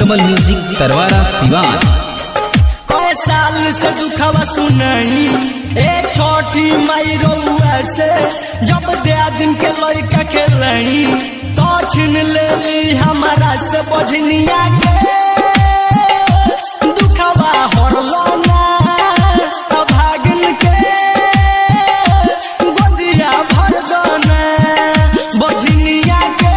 नीलकमल music Tarwara Siwan. कई साल से दुखवा सुनाई ए छोटी माई रउआ से, जब दे दिन के लइका खेलई तो छीन ले ली हमारा से बजनिया के दुखवा हरलो ना भागिन के गोदिया भर दो ना बजनिया के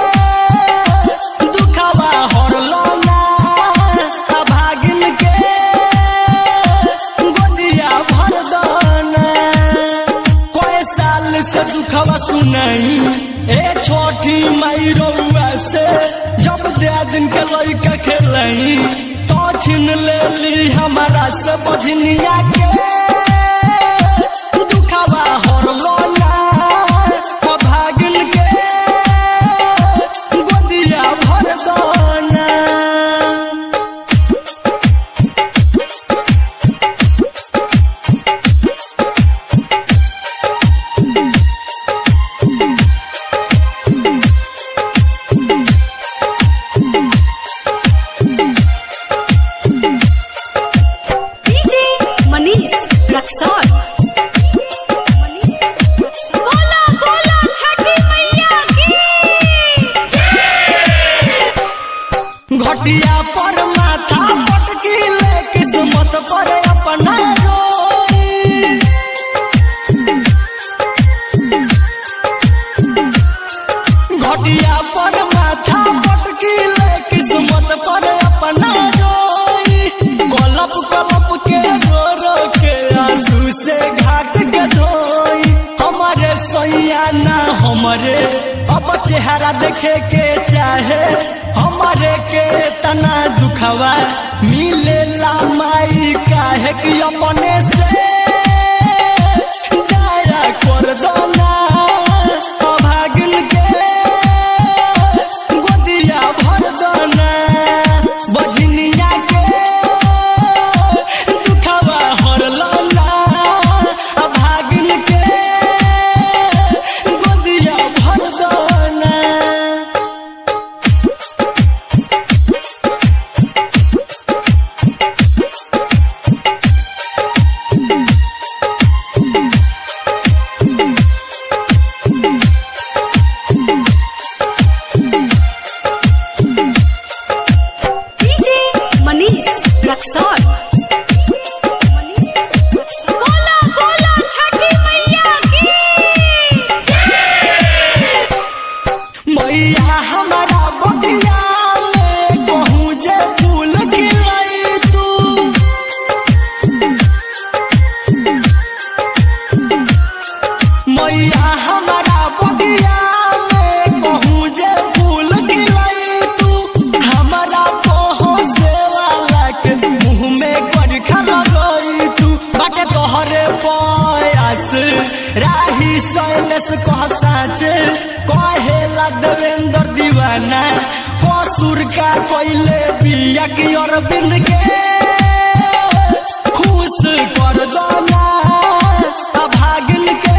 दुखवा हरलो ना भागिन के गोदिया भर दो ना। कोई साल से दुखवा सुनाई ए छोटी माई रउआ से, जब दे दिन के लइका खेलई तो छीन ले ली हमारा से बजनिया के दुखवा हरलो ना भागिन के गोदिया भर दो ना। बोला बोला छठी मैया की। घटिया पर माथा पटकी ले किस्मत पर अपना रोई, घटिया पर माथा पटकी ले किस्मत पर अपना रोई, कलप कलप के रो रो के आंसू से घाट के धोई। हमारे सैया ना हमारे अब चेहरा देखे के चाहे, हमारे के तना दुखवा मिले ला माई काहे कि अपने से दया कर दो ना भागिन के गोदिया भर दो ना बजनिया के दुखवा हरलो ना भागिन के गोदिया भर दो ना। बोला बोला छठी मैया की। मैया हमारा बगिया में कहूँ जे फूल खिलाई तू, मैया हमारा बगिया में कहूँ जे फूल खिलाई तू, हमारा पोहो से वाला के मुँह में करखा लगई तू। बाटे तोहरे प्रयास राही शैलेश कह साँच कहेला देवेंद्र दीवाना, कसूर का कोइले बिया की अरविंद के खुश कर दो ना भागिन के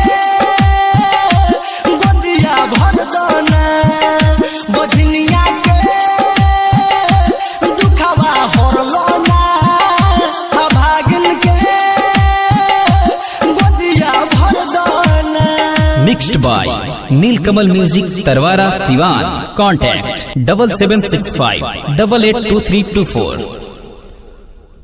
गोदिया भर दो ना बजनिया के दुखवा हरलो ना भागिन के गोदिया भर दो ना। Mixed by Neelkamal music Tarwara Siwan. Contact 7765 882324।